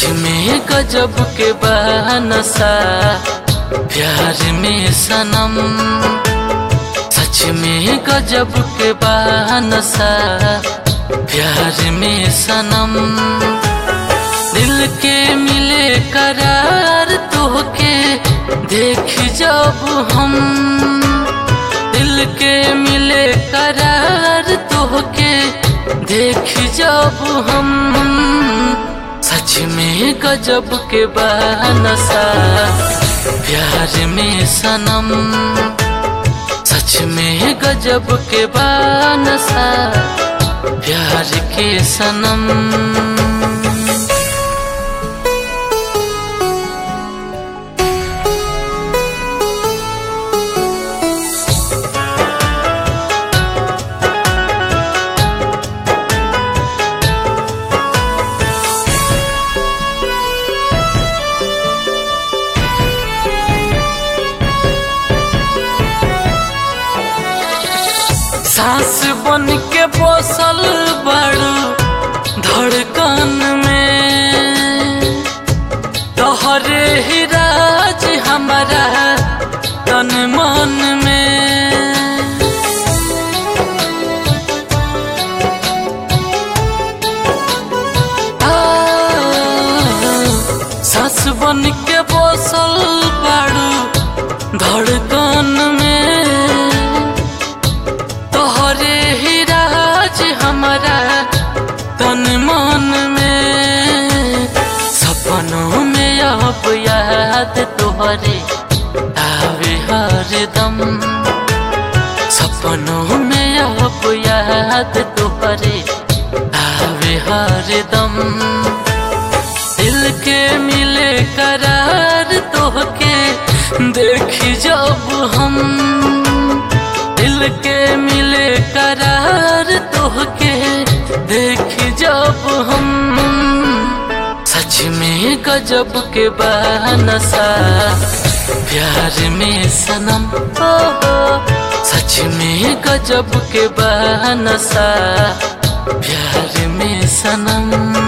में गजब के नशा प्यार में सनम, सच में गजब के नशा प्यार में सनम। दिल के मिले करार तोहके देख जब हम, दिल के मिले करार तोहके देख जब हम, सच में गजब के नशा प्यार में सनम, सच में गजब के नशा प्यार के सनम। सांस बन के बसल बड़ू धड़कन में, तोहरे ही राज हमारा तन मन में। सांस बन के बसल बड़ू धड़कन में, तोहरे ही राज हमारा तन मन में। सपनों में अब याद तोहरे आवे हरदम, सपनों में अब याद तोहरे आवे हरदम। दिल के मिले करार तोहके देख जब हम, दिल के मिले करार तोहके देख जब हम, सच में गजब के नशा प्यार में सनम। सच में गजब के नशा प्यार में सनम।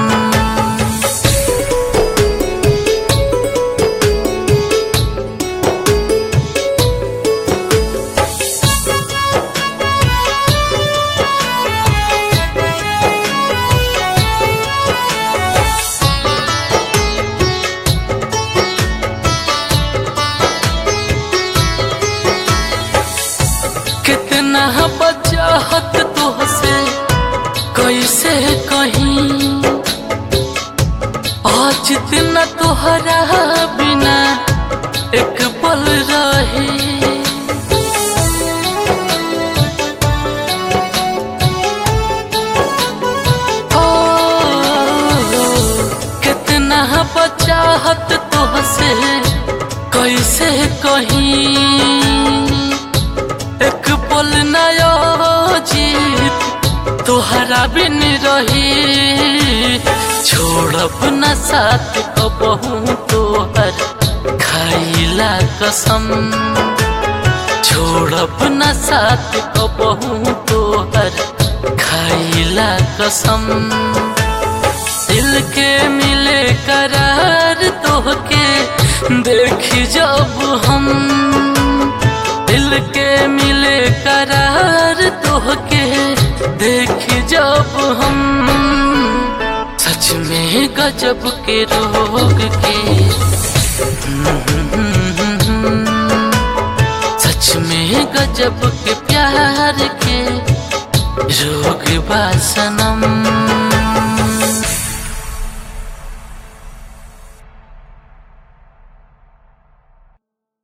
कितना बचाहत तुहसे कैसे कहीं, आज दिन तोहरा बिना एक पल रही। कितना बचाहत तुहसे कैसे कहीं, एक पल नया जीत तोहरा बिन रही। छोड़ब न साथ कबहू तोहर खाइला कसम, छोड़ब न साथ कबहू तोहर खाइला कसम। दिल के मिले करार तोहके देख जब हम, दिल के मिले करार तोहके देख जब हम, सच में गजब के रोग के, सच में गजब के प्यार के रोग बा सनम।